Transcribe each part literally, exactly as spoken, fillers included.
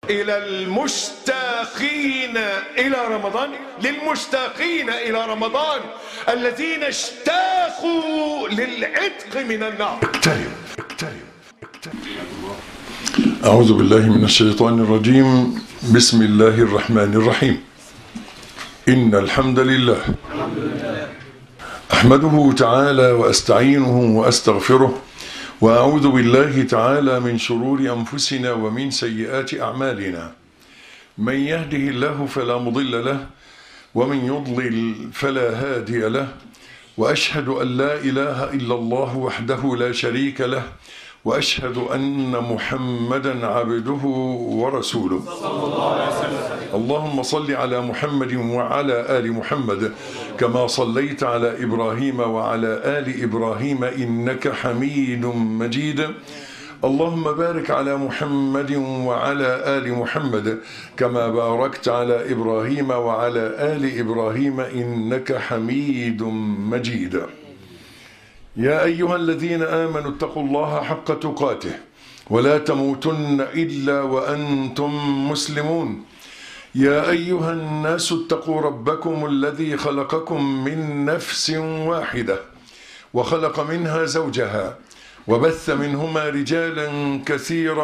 إلى المشتاقين إلى رمضان، للمشتاقين إلى رمضان الذين اشتاقوا للعتق من النار. اقترب اقترب اقترب. أعوذ بالله من الشيطان الرجيم. بسم الله الرحمن الرحيم. إن الحمد لله أحمده تعالى وأستعينه وأستغفره، وأعوذ بالله تعالى من شرور أنفسنا ومن سيئات أعمالنا. من يهده الله فلا مضل له، ومن يضلل فلا هادي له، وأشهد أن لا إله إلا الله وحده لا شريك له، وأشهد أن محمدا عبده ورسوله. اللهم صل على محمد وعلى آل محمد كما صليت على إبراهيم وعلى آل إبراهيم إنك حميد مجيد. اللهم بارك على محمد وعلى آل محمد كما باركت على إبراهيم وعلى آل إبراهيم إنك حميد مجيد. يا أيها الذين آمنوا اتقوا الله حق تقاته ولا تموتن إلا وأنتم مسلمون. يا أيها الناس اتقوا ربكم الذي خلقكم من نفس واحدة وخلق منها زوجها وبث منهما رجالا كثيرا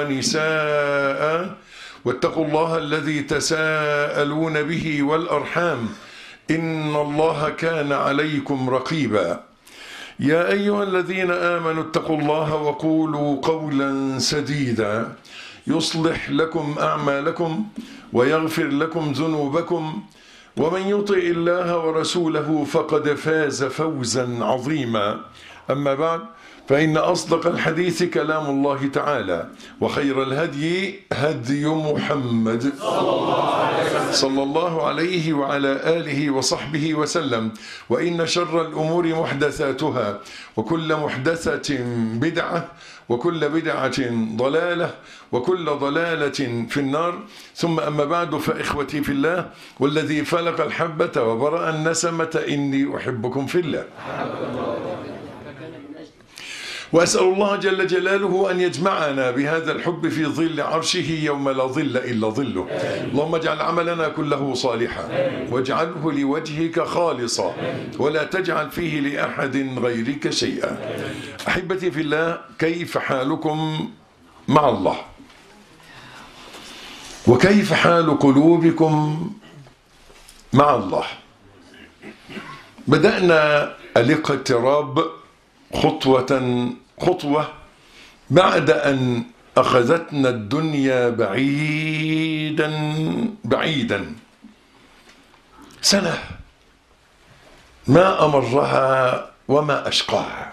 ونساء، واتقوا الله الذي تساءلون به والأرحام إن الله كان عليكم رقيبا. يا أيها الذين آمنوا اتقوا الله وقولوا قولا سديدا يصلح لكم أعمالكم ويغفر لكم ذنوبكم، ومن يطع الله ورسوله فقد فاز فوزا عظيما. أما بعد، فإن أصدق الحديث كلام الله تعالى، وخير الهدي هدي محمد صلى الله عليه وعلى آله وصحبه وسلم. وإن شر الأمور محدثاتها، وكل محدثة بدعة، وكل بدعة ضلالة، وكل ضلالة في النار. ثم أما بعد، فإخوتي في الله والذي فلق الحبة وبرأ النسمة إني أحبكم في الله، وأسأل الله جل جلاله أن يجمعنا بهذا الحب في ظل عرشه يوم لا ظل إلا ظله. اللهم اجعل عملنا كله صالحا، واجعله لوجهك خالصا، ولا تجعل فيه لأحد غيرك شيئا. أحبتي في الله، كيف حالكم مع الله؟ وكيف حال قلوبكم مع الله؟ بدأنا الاقتراب خطوة خطوة بعد أن أخذتنا الدنيا بعيدا بعيدا. سنة ما أمرها وما أشقاها.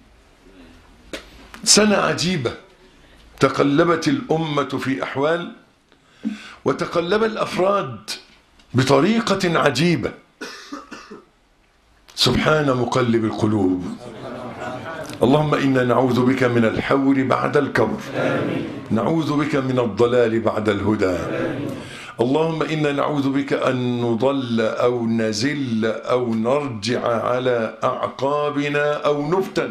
سنة عجيبة، تقلبت الأمة في أحوال، وتقلب الأفراد بطريقة عجيبة. سبحان مقلب القلوب. اللهم إنا نعوذ بك من الحور بعد الكور، نعوذ بك من الضلال بعد الهدى. اللهم إنا نعوذ بك أن نضل أو نزل أو نرجع على أعقابنا أو نفتن.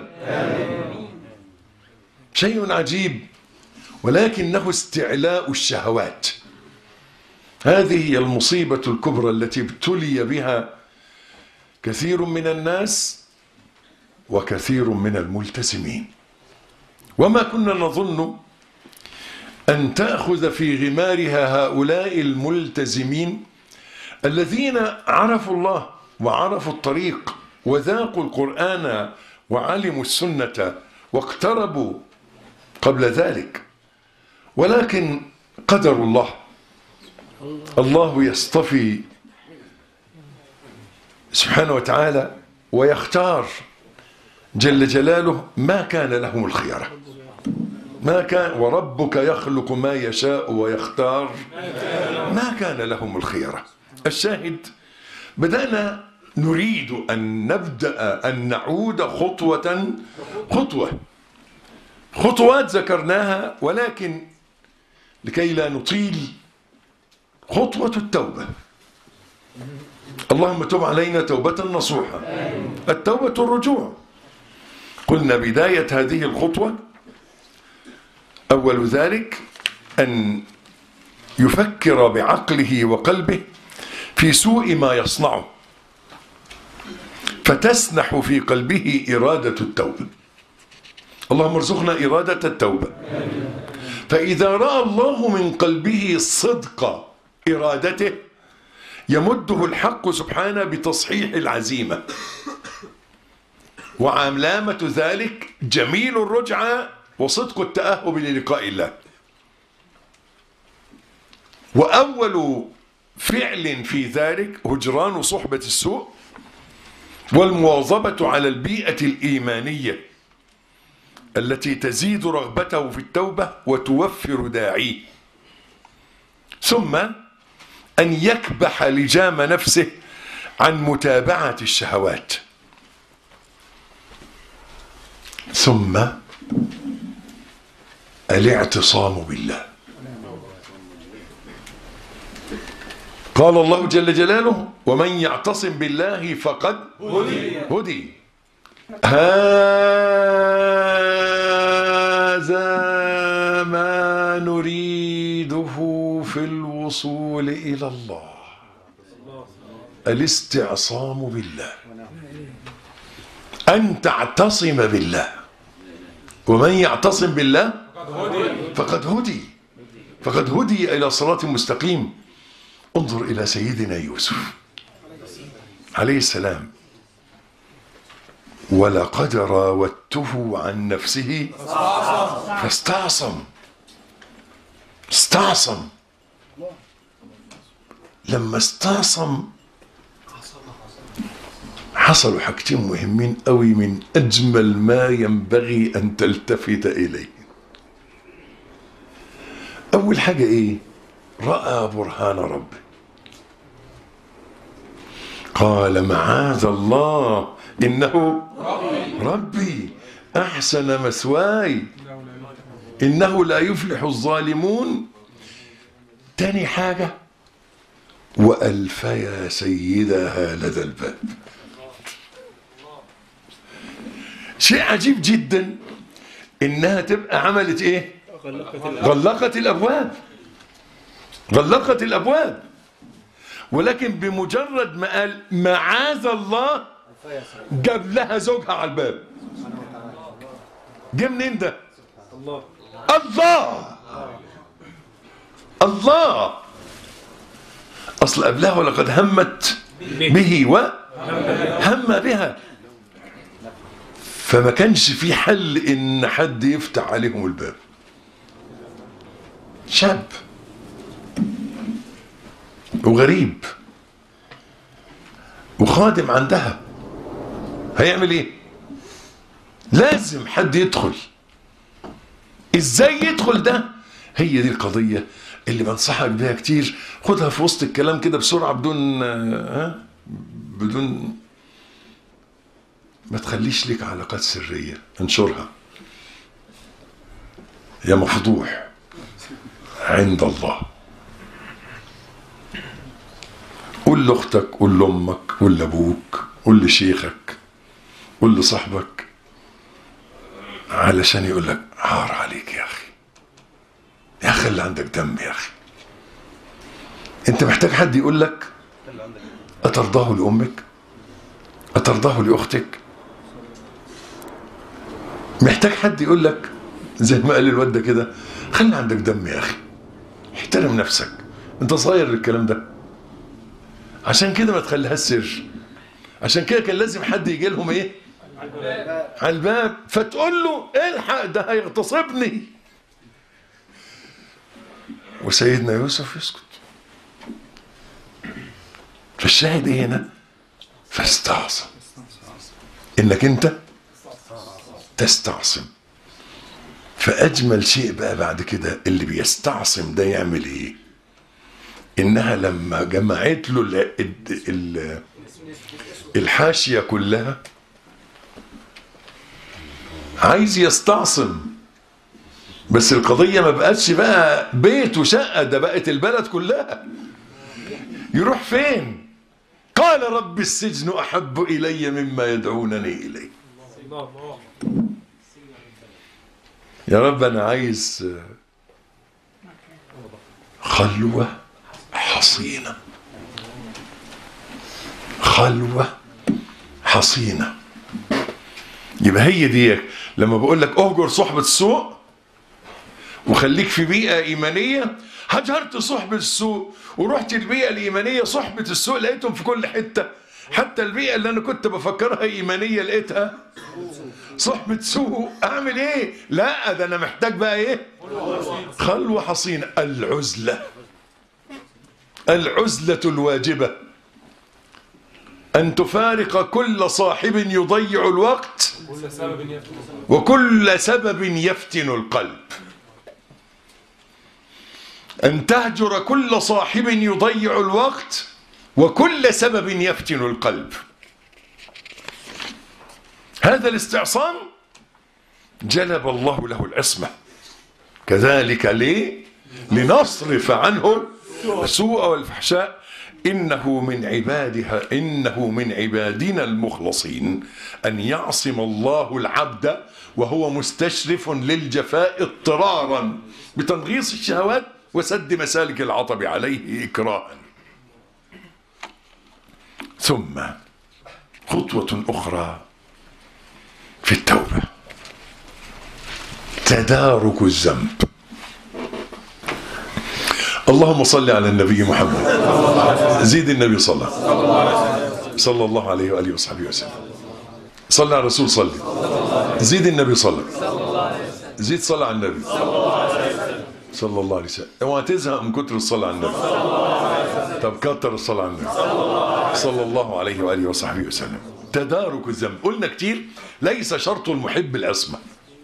شيء عجيب، ولكنه استعلاء الشهوات. هذه هي المصيبة الكبرى التي ابتلي بها كثير من الناس وكثير من الملتزمين. وما كنا نظن أن تأخذ في غمارها هؤلاء الملتزمين الذين عرفوا الله وعرفوا الطريق وذاقوا القرآن وعلموا السنة واقتربوا قبل ذلك. ولكن قدر الله، الله يصطفي سبحانه وتعالى ويختار جل جلاله ما كان لهم الخيرة. ما كان، وربك يخلق ما يشاء ويختار ما كان لهم الخيرة. الشاهد، بدأنا نريد أن نبدأ أن نعود خطوة خطوة خطوات ذكرناها، ولكن لكي لا نطيل، خطوة التوبة. اللهم تب علينا توبة نصوحة. التوبة الرجوع. قلنا بداية هذه الخطوة أول ذلك أن يفكر بعقله وقلبه في سوء ما يصنعه، فتسنح في قلبه إرادة التوبة. اللهم ارزقنا إرادة التوبة. فإذا رأى الله من قلبه صدق إرادته يمده الحق سبحانه بتصحيح العزيمة، وعلامة ذلك جميل الرجعة وصدق التأهب للقاء الله. وأول فعل في ذلك هجران صحبة السوء والمواظبة على البيئة الإيمانية التي تزيد رغبته في التوبة وتوفر داعيه، ثم أن يكبح لجام نفسه عن متابعة الشهوات، ثم الاعتصام بالله. قال الله جل جلاله: ومن يعتصم بالله فقد هدي, هدي. هذا ما نريده في الوصول إلى الله، الاستعصام بالله، أن تعتصم بالله. ومن يعتصم بالله فقد هدي، فقد هدي إلى صراط مستقيم. انظر إلى سيدنا يوسف عليه السلام: ولقد راودته عن نفسه فاستعصم. استعصم. لما استعصم حصلوا حاجتين مهمين قوي من أجمل ما ينبغي أن تلتفت إليه. أول حاجة إيه؟ رأى برهان ربه، قال: معاذ الله إنه ربي أحسن مثواي إنه لا يفلح الظالمون. تاني حاجة: وألفيا سيدها لدى الباب. شيء عجيب جدا إنها تبقى عملت إيه؟ غلقت الأبواب، غلقت الأبواب. ولكن بمجرد ما قال معاذ الله جاب لها زوجها على الباب. جه منين ده؟ الله الله الله. أصل قبلها ولقد همت به وهم بها، فما كانش في حل إن حد يفتح عليهم الباب. شاب وغريب وخادم عندها، هيعمل ايه؟ لازم حد يدخل. ازاي يدخل ده؟ هي دي القضية اللي بنصحك بيها كتير. خدها في وسط الكلام كده بسرعة، بدون ها بدون ما تخليش لك علاقات سرية. انشرها يا مفضوح عند الله. قول لاختك، قول لامك، قول لابوك، قول لشيخك، قول لصاحبك، علشان يقول لك عار عليك يا اخي، يا اخي اللي عندك دم يا اخي. انت محتاج حد يقول لك اترضاه لامك، اترضاه لاختك. محتاج حد يقول لك زي ما قال الواد ده كده: خلي عندك دم يا اخي، احترم نفسك، انت صغير للكلام ده. عشان كده ما تخليها سر. عشان كده كان لازم حد يجي لهم ايه؟ على الباب، فتقول له الحق ده هيغتصبني. وسيدنا يوسف يسكت. فالشاهد ايه هنا؟ فاستعصم. انك انت تستعصم. فاجمل شيء بقى بعد كده اللي بيستعصم ده يعمل ايه؟ انها لما جمعت له ال ال الحاشية كلها، عايز يستعصم، بس القضية ما بقتش بقى بيت وشقة، ده بقت البلد كلها. يروح فين؟ قال: رب السجن أحب إلي مما يدعونني إليه. يا رب أنا عايز خلوة حصينة. خلوة حصينة. يبقى هي دي لما بقول لك اهجر صحبة السوء وخليك في بيئة إيمانية. هجرت صحبة السوء ورحت البيئة الإيمانية، صحبة السوء لقيتهم في كل حتة، حتى البيئة اللي أنا كنت بفكرها إيمانية لقيتها صحبة سوء. أعمل إيه؟ لا، ده أنا محتاج بقى إيه؟ خلوة حصينة. العزلة، العزلة الواجبة، أن تفارق كل صاحب يضيع الوقت وكل سبب يفتن القلب. أن تهجر كل صاحب يضيع الوقت وكل سبب يفتن القلب. هذا الاستعصام جلب الله له العصمة. كذلك ليه؟ لنصرف عنه السوء والفحشاء. إنه من عبادها إنه من عبادنا المخلصين أن يعصم الله العبد وهو مستشرف للجفاء اضطرارا بتنغيص الشهوات وسد مسالك العطب عليه إكراها. ثم خطوة أخرى في التوبة، تدارك الذنب. اللهم صل على النبي محمد. زيد النبي صلى صلى الله عليه وآله وصحبه وسلم. صلى على الرسول صلى. زيد النبي صلى. زيد صلى على النبي صلى الله عليه وسلم. اوعى تزهق من كتر الصلاة على النبي. طب كتر الصلاة على النبي صلى الله عليه وآله وصحبه وسلم. تدارك الذنب. قلنا كتير ليس شرط المحب العصمة،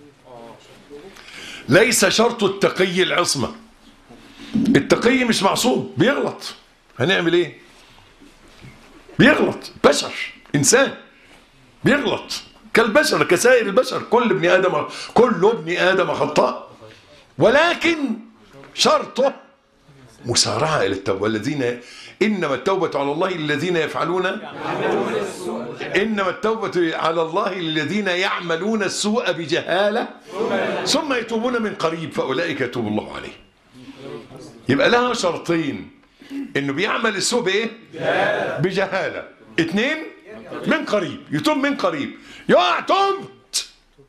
ليس شرط التقي العصمة. التقي مش معصوم، بيغلط. هنعمل ايه؟ بيغلط، بشر، انسان بيغلط كالبشر كسائر البشر. كل ابن ادم كل ابن ادم خطاء، ولكن شرطه مسارعة الى التوبة. والذين انما التوبة على الله الذين يفعلون انما التوبة على الله الذين يعملون السوء بجهالة ثم يتوبون من قريب فاولئك يتوب الله عليه. يبقى لها شرطين، انه بيعمل السوء بايه؟ بجهالة. اتنين، من قريب، يتوب من قريب. يقع تبت،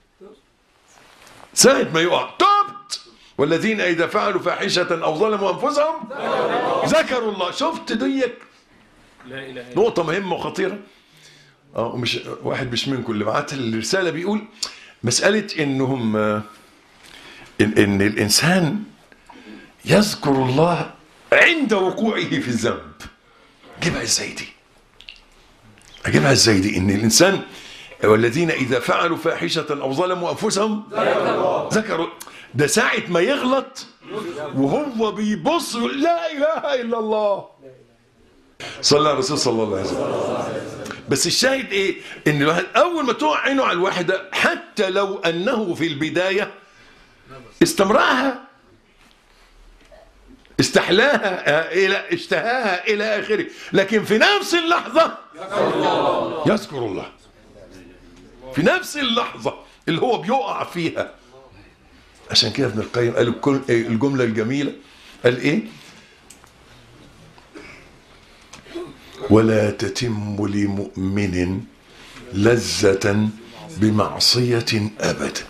ساعة ما يقع تبت. والذين اذا فعلوا فاحشة او ظلموا انفسهم ذكروا الله. شفت ديك نقطة مهمة وخطيرة. اه مش واحد مش منكم اللي بعت الرسالة بيقول مسألة انهم ان, إن الانسان يذكر الله عند وقوعه في الذنب. اجيبها ازاي دي؟ اجيبها ازاي دي؟ ان الانسان والذين اذا فعلوا فاحشة او ظلموا انفسهم ذكروا. ده ساعة ما يغلط وهو بيبص لا اله الا الله. صلى الله عليه الرسول صلى الله عليه وسلم. بس الشاهد ايه؟ ان الواحد اول ما تقع عينه على الواحدة حتى لو انه في البداية استمرأها، استحلاها الى اشتهاها الى اخره، لكن في نفس اللحظة يذكر الله. في نفس اللحظة اللي هو بيقع فيها. عشان كده ابن القيم قال الجملة الجميلة، قال ايه؟ ولا تتم لمؤمن لذة بمعصية أبدا.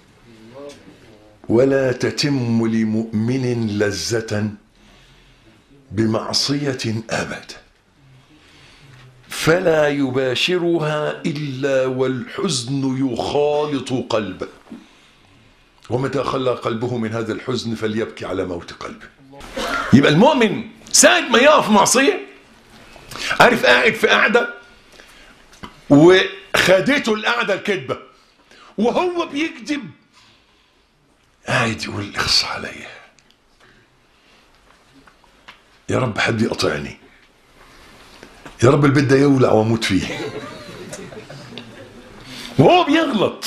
ولا تتم لمؤمن لذة بمعصية أبدا، فلا يباشرها إلا والحزن يخالط قلبه، ومتى خلى قلبه من هذا الحزن فليبكي على موت قلبه. يبقى المؤمن ساعة ما يقف في معصية، عارف قاعد في قاعدة وخدته القعدة الكذبة وهو بيكذب، قاعد يقول اخص عليا، يا رب حد يقطعني، يا رب البيت ده يولع واموت فيه، وهو بيغلط.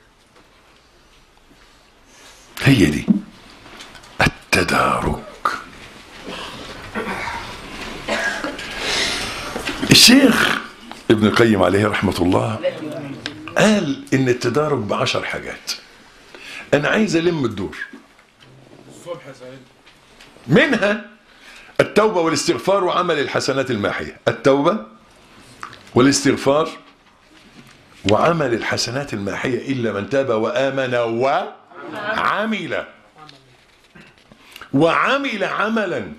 هي دي التدارك. الشيخ ابن القيم عليه رحمة الله قال ان التدارك بعشر حاجات. انا عايز الم الدور. منها التوبة والاستغفار وعمل الحسنات الماحية. التوبة والاستغفار وعمل الحسنات الماحية إلا من تاب وآمن وعمل وعمل عملا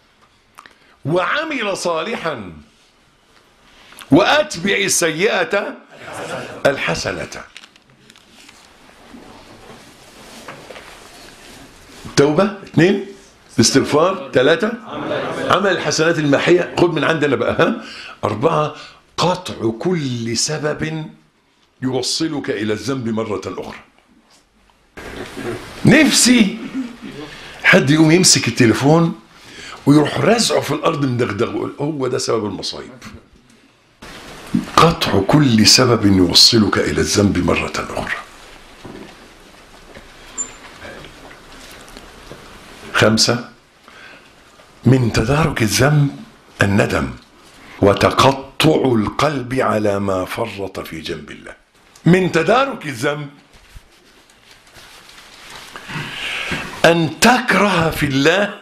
وعمل صالحا وأتبع السيئة الحسنة. توبة اثنين، استغفار ثلاثة، عمل الحسنات الماحية. خد من عندنا بقى ها. أربعة، قطع كل سبب يوصلك إلى الذنب مرة أخرى. نفسي حد يقوم يمسك التليفون ويروح رزعه في الأرض مدغدغه، هو ده سبب المصايب. قطع كل سبب يوصلك إلى الذنب مرة أخرى. خمسة، من تدارك الذنب الندم وتقطع القلب على ما فرط في جنب الله. من تدارك الذنب أن تكره في الله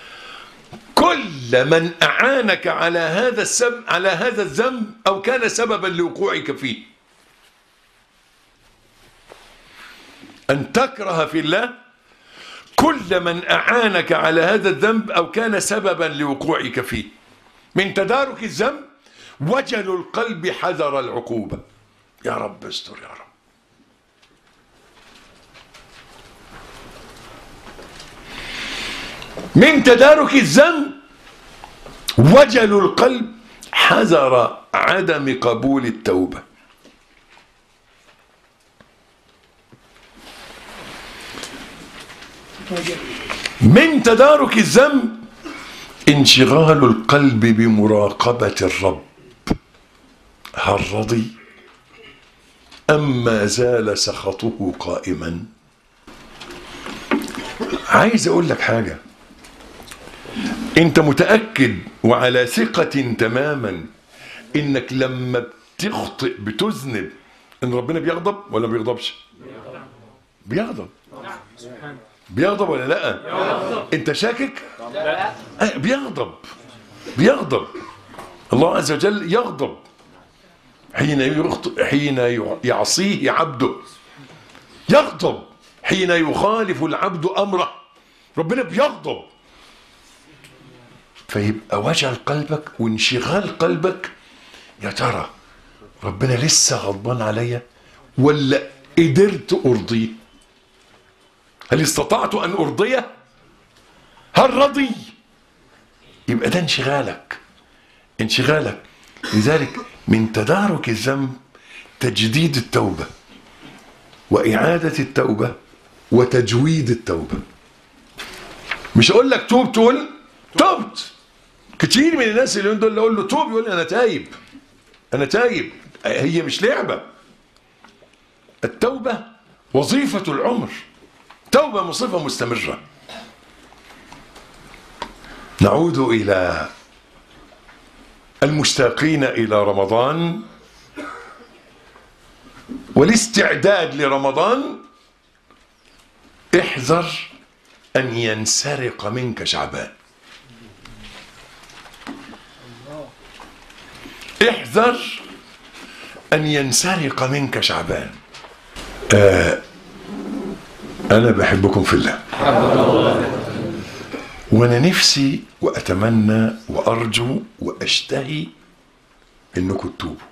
كل من أعانك على هذا السبب على هذا الذنب أو كان سببا لوقوعك فيه. أن تكره في الله كل من أعانك على هذا الذنب أو كان سببا لوقوعك فيه. من تدارك الذنب وجل القلب حذر العقوبة. يا رب استر يا رب. من تدارك الذنب وجل القلب حذر عدم قبول التوبة. من تدارك الذنب انشغال القلب بمراقبة الرب، هل رضي أم ما زال سخطه قائما. عايز أقول لك حاجة، أنت متأكد وعلى ثقة تماما إنك لما بتخطئ بتذنب إن ربنا بيغضب ولا ما بيغضبش؟ بيغضب. بيغضب ولا لا؟ بيغضب. انت شاكك؟ لا. بيغضب بيغضب الله عز وجل يغضب حين يخطئ، حين يعصيه عبده، يغضب حين يخالف العبد امره. ربنا بيغضب. فيبقى وجل قلبك وانشغال قلبك، يا ترى ربنا لسه غضبان عليا ولا قدرت ارضيه؟ هل استطعت أن أرضيه؟ هل رضي؟ يبقى ده انشغالك انشغالك لذلك من تدارك الذنب تجديد التوبة وإعادة التوبة وتجويد التوبة. مش أقول لك توب تقول توبت. كتير من الناس اللي دول اللي أقول له توب يقول لي أنا تايب أنا تايب. هي مش لعبة. التوبة وظيفة العمر. توبة مصيبة مستمرة. نعود إلى المشتاقين إلى رمضان والاستعداد لرمضان. احذر أن ينسرق منك شعبان. احذر أن ينسرق منك شعبان. آه أنا بحبكم في الله، وأنا نفسي وأتمنى وأرجو وأشتهي إنكم تتوبوا.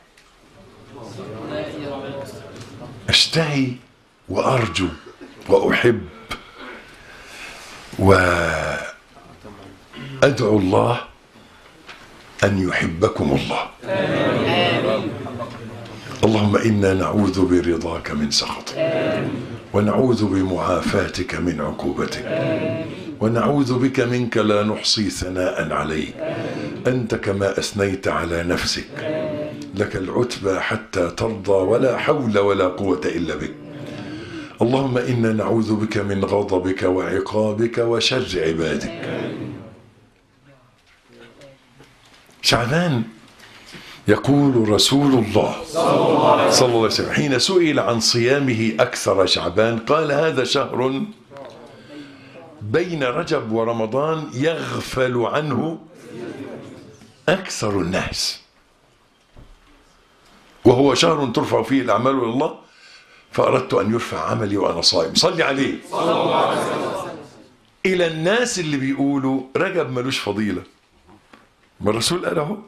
أشتهي وأرجو وأحب وأدعو الله أن يحبكم الله. اللهم إنا نعوذ برضاك من سخطك، ونعوذ بمعافاتك من عقوبتك، ونعوذ بك منك لا نحصي ثناء عليك، أنت كما أثنيت على نفسك، لك العتبى حتى ترضى، ولا حول ولا قوة إلا بك. اللهم إنا نعوذ بك من غضبك وعقابك وشر عبادك. شعبان يقول رسول الله صلى الله عليه وسلم حين سئل عن صيامه أكثر شعبان قال هذا شهر بين رجب ورمضان يغفل عنه أكثر الناس، وهو شهر ترفع فيه الأعمال إلى الله، فأردت أن يرفع عملي وأنا صائم. صلي عليه صلى الله عليه وسلم. إلى الناس اللي بيقولوا رجب ملوش فضيلة، ما الرسول قال اهو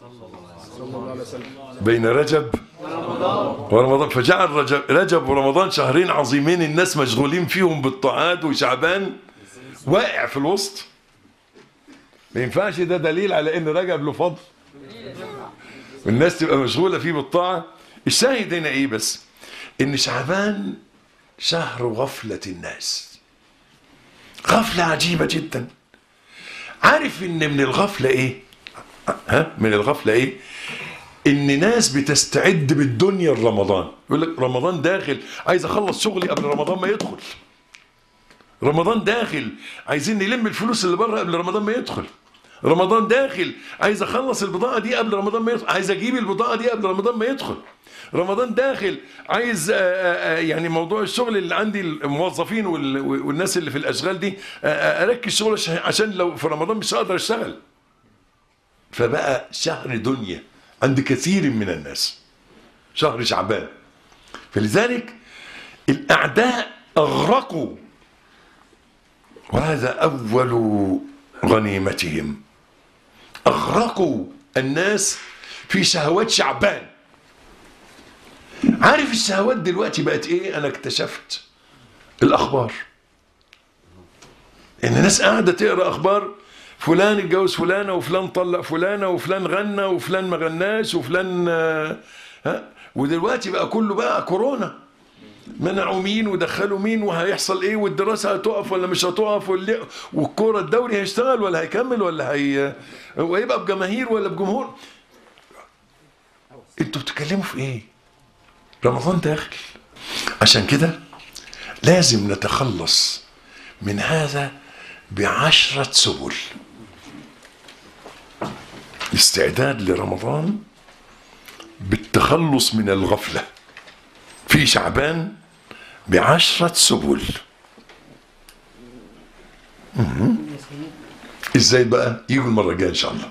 بين رجب ورمضان، فجعل رجب, رجب ورمضان شهرين عظيمين الناس مشغولين فيهم بالطاعات، وشعبان واقع في الوسط. ما ينفعش ده دليل على ان رجب له فضل والناس تبقى مشغولة فيه بالطاعة. الشاهد هنا ايه بس؟ ان شعبان شهر غفلة الناس، غفلة عجيبة جدا. عارف ان من الغفلة ايه؟ ها من الغفلة ايه؟ ان ناس بتستعد بالدنيا لرمضان. يقول لك رمضان داخل، عايز اخلص شغلي قبل رمضان ما يدخل. رمضان داخل، عايزين نلم الفلوس اللي بره قبل رمضان ما يدخل. رمضان داخل، عايز اخلص البضاعة دي قبل رمضان ما يدخل، عايز اجيب البضاعة دي قبل رمضان ما يدخل. رمضان داخل، عايز يعني موضوع الشغل اللي عندي الموظفين والناس اللي في الاشغال دي اركز شغل عشان لو في رمضان مش هقدر اشتغل. فبقى شهر دنيا عند كثير من الناس، شهر شعبان. فلذلك الاعداء اغرقوا، وهذا اول غنيمتهم، اغرقوا الناس في شهوات شعبان. عارف الشهوات دلوقتي بقت ايه؟ انا اكتشفت الاخبار، ان الناس قاعده تقرا اخبار فلان اتجوز فلانه، وفلان طلق فلانه، وفلان غنى، وفلان ما غناش، وفلان ها. ودلوقتي بقى كله بقى كورونا، منعوا مين ودخلوا مين وهيحصل ايه، والدراسه هتقف ولا مش هتقف، والكوره الدوري هيشتغل ولا هيكمل ولا هي وهيبقى بجماهير ولا بجمهور. انتوا بتتكلموا في ايه؟ رمضان داخل. عشان كده لازم نتخلص من هذا بعشرة سبل. استعداد لرمضان بالتخلص من الغفلة في شعبان بعشرة سبل. ازاي بقى؟ يجوا المرة الجاية ان شاء الله.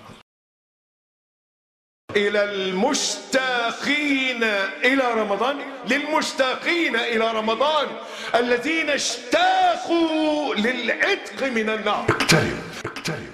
إلى المشتاقين إلى رمضان، للمشتاقين إلى رمضان الذين اشتاقوا للعتق من النار. اقترب اقترب